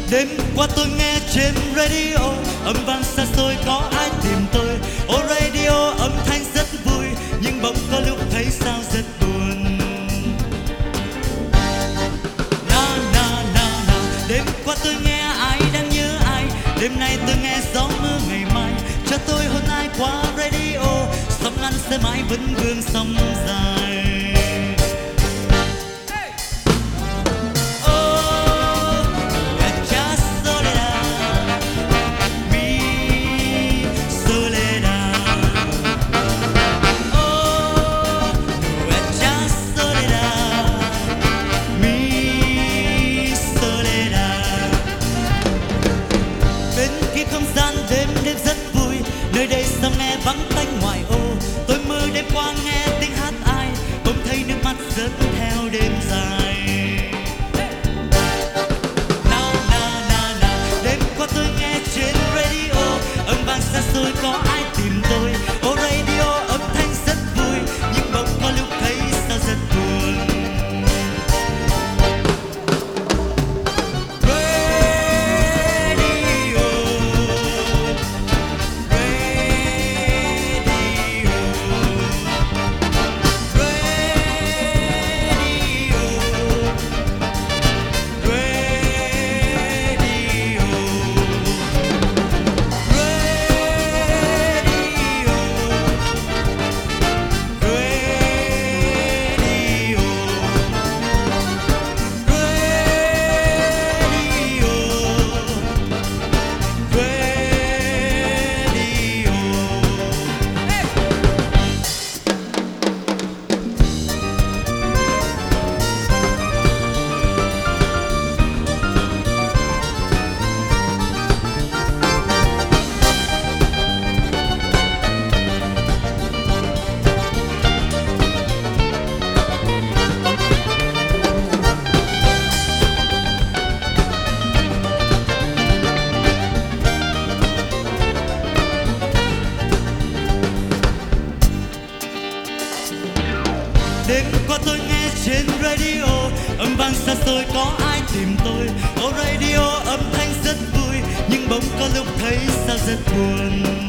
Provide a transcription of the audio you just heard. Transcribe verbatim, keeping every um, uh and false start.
Đêm qua tôi nghe trên radio, âm vang xa xôi có ai tìm tôi. Ô radio âm thanh rất vui, nhưng bỗng có lúc thấy sao rất buồn. Na na na na, đêm qua tôi nghe ai đang nhớ ai. Đêm nay tôi nghe gió mưa ngày mai, cho tôi hôn ai qua radio. Sóng ngắn sẽ mãi vẫn vương sóng dài. Nơi đây sao nghe vắng tanh ngoài ô. Tôi mơ đêm qua nghe tiếng hát ai, bỗng thấy nước mắt rớt theo đêm dài. Na na na na, đêm qua tôi nghe trên radio, âm vang xa xôi có ai tìm tôi. Ô radio âm thanh rất vui, nhưng bỗng có lúc thấy sao rất buồn. Đêm qua tôi nghe trên radio, âm vang xa xôi có ai tìm tôi. Ô radio âm thanh rất vui, nhưng bỗng có lúc thấy sao rất buồn.